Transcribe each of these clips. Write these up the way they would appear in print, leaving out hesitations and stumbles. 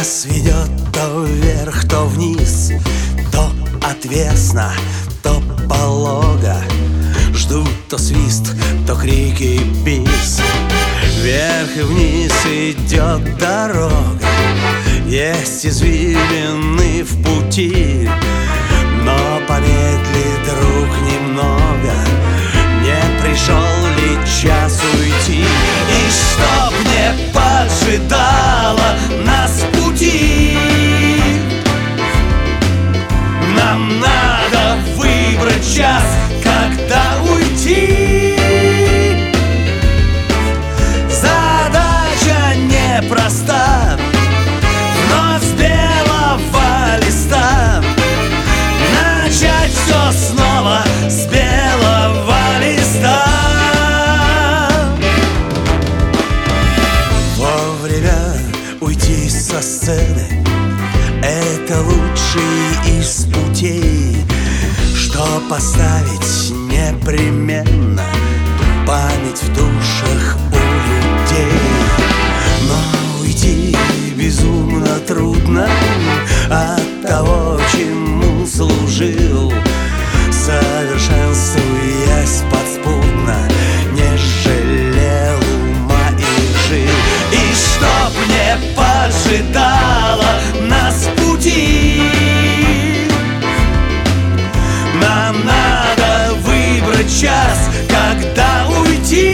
Нас ведет то вверх, то вниз, то отвесно, то полого. Ждут то свист, то крики и бис. Вверх и вниз идет дорога, есть извилины в пути. Но помедли, друг, немного, не пришел ли час уйти? И чтоб не поджидало нас в пути, нам надо выбрать час, когда уйти. Задача непроста, вновь с белого листа начать все снова с белого листа. Вовремя уйти со сцены — это лучший из путей, что поставить непременно память в душах у людей. Но уйти безумно трудно от того, чему служил, совершенствуясь подспудно, не жалел ума и жил. И чтоб не поджидало нас в пути, нам надо выбрать час, когда уйти.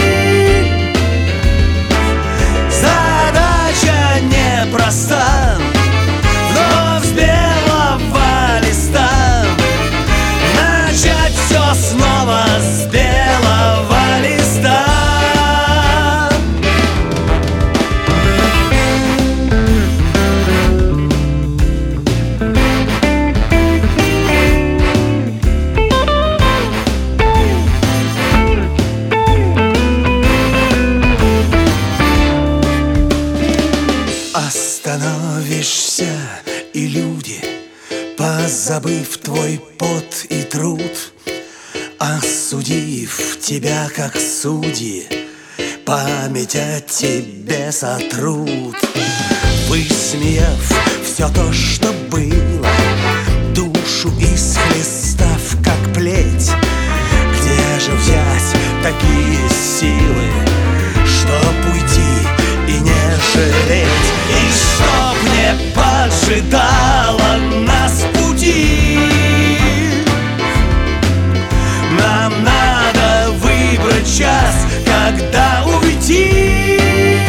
Задача непроста, вновь с белого листа начать все снова с белого листа. Остановишься, и люди, позабыв твой пот и труд, осудив тебя как судьи, память о тебе сотрут. Высмеяв все то, что было, душу исхлестав как плеть, где же взять такие силы, чтоб уйти и не жалеть? И чтоб не поджидало нас в пути, нам надо выбрать час, когда уйти.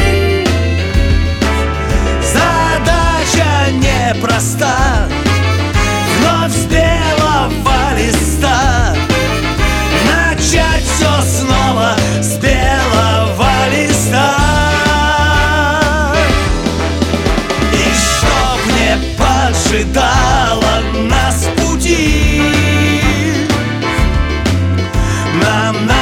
Задача непроста, вновь с белого листа начать все снова с белого листа. Поджидало нас в пути, нам надо